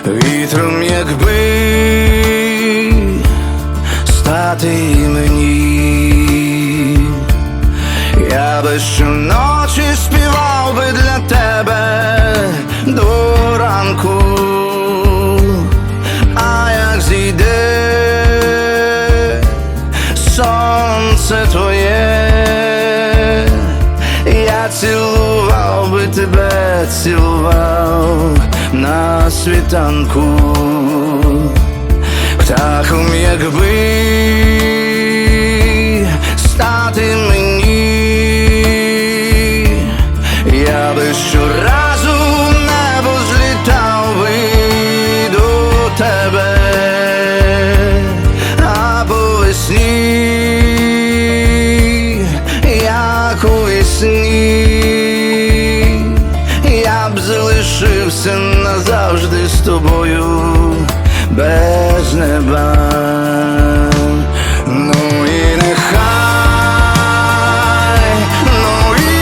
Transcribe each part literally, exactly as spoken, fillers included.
вітром, якби стати мені, я би щоночі співав би для тебе до ранку, а як зійде сонце твоє, я цілував би тебе, цілував на світанку, птахом, якби стати мені, я би щоразу в небо злітав би до тебе, а по весні, як у весні, я б залишився назавжди з тобою без неба. Ну і нехай, ну і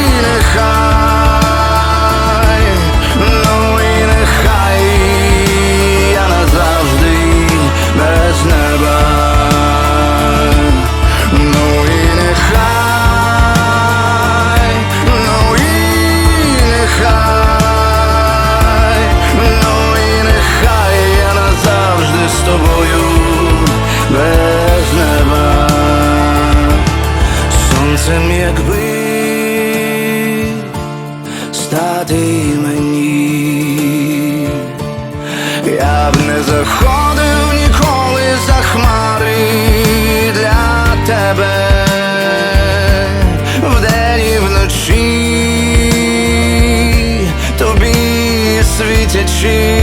нехай, ну і нехай я назавжди без неба. Ну і нехай, ну і нехай, ну і нехай я назавжди з тобою без неба. Сонцем, якби стати мені, я б не заходив ніколи за хмари для тебе, вдень і вночі тобі світячи,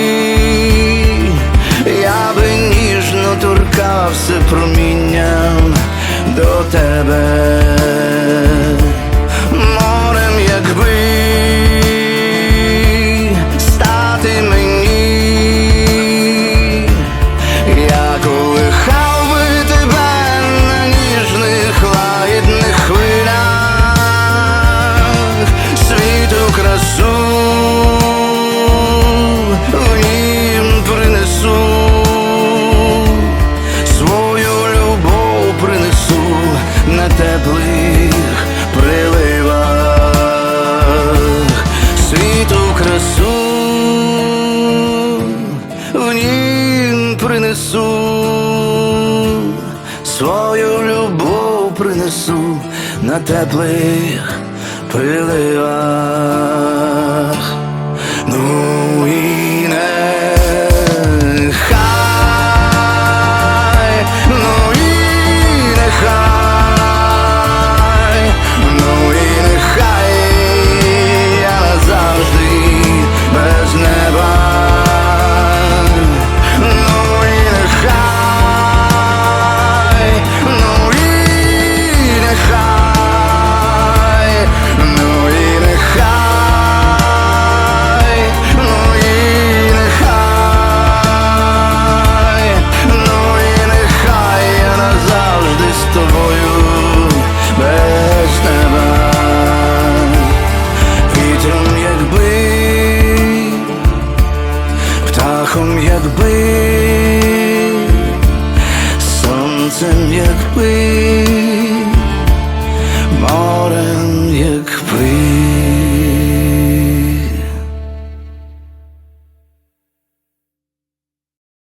я би ніжно торкався промінням до тебе. Морем, якби стати мені, я колихав би тебе на ніжних лагідних хвилях, світу красу в нім принесу, свою любов принесу на теплих приливах, світу красу в нім принесу, свою любов принесу на теплих приливах. Ну і не